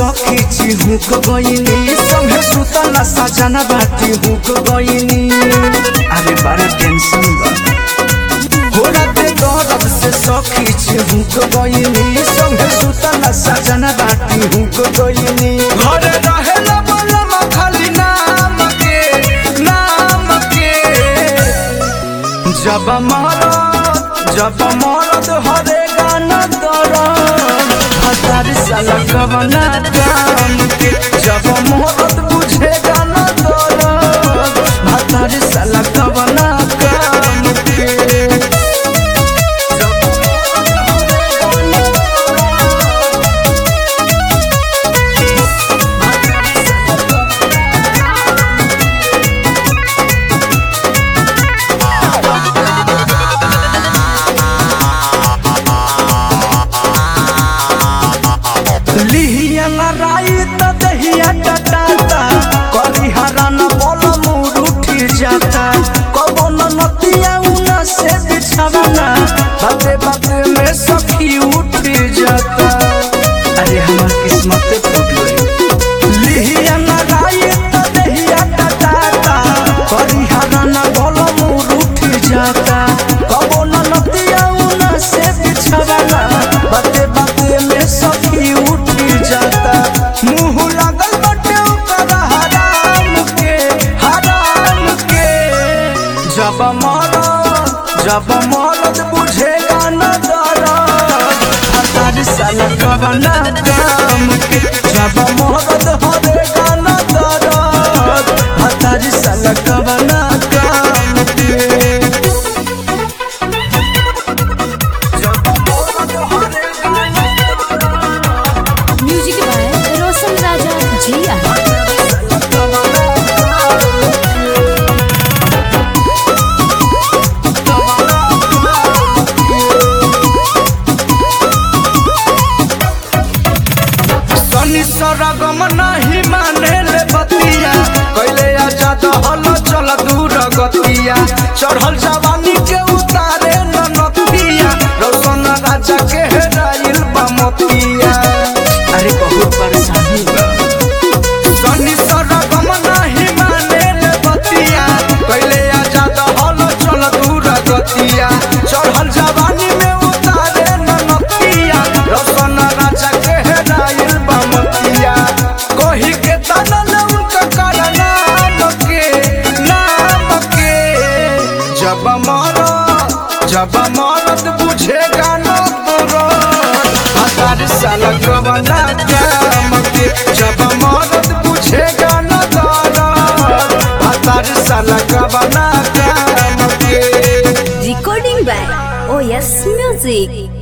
सखी चिहुक गईनी संगे सुतला सजना बाटी हुक गईनी। अरे बड़ा टेंशन बा हो राते दर्द से सखी चिहुक गईनी संगे सुतला सजना बाटी हुक गईनी। घर रहेला बोलम खाली नाम के जब मरद हरे गाना दरद हजार साल कवना काम के। जब मरद बुझे गाना दरद हजार साल कवना काम के। लिहिया लड़ाई तो दहिया टटाता करी हरान बोल मुर उठी जाता कबो नतिया उना से बिछावना बाते बाते में सखी उठी जाता। अरे हमार किस्मत फूट गई। लिहिया लड़ाई तो दहिया टटाता करी हरान बोल मुर उठी जाता कबो नतिया उना से बिछावना बाते बाते में सखी उठी जाता। मुँह लागल बटे ओकर हराम के जब मरद बुझेगा न दरद हजार साल कवना काम के। जब मरद हरेगा न दरद हजार साल कवना काम के। म्यूजिक बाय रोशन राजा जिया। सनी सरगम नहीं माने ले बतिया कैले आजाद हल चल दूर गतिया चढ़ल जवानी के उतारे न नतिया रोशन राजा के हेराइल बमतिया। अरे बहुत परेशानी बा। सनी सरगम नहीं माने ले बतिया कैले आजाद हल चल दूर गतिया चढ़ल जवानी में उतारे न नतिया रोशन राजा के हेराइल बमतिया। कही के तनल उनका नाम के जब मरद बुझेगा न दरद हजार साल कवना काम के। जब मरद बुझेगा न दरद हजार साल कवना काम के। Recording by OS music.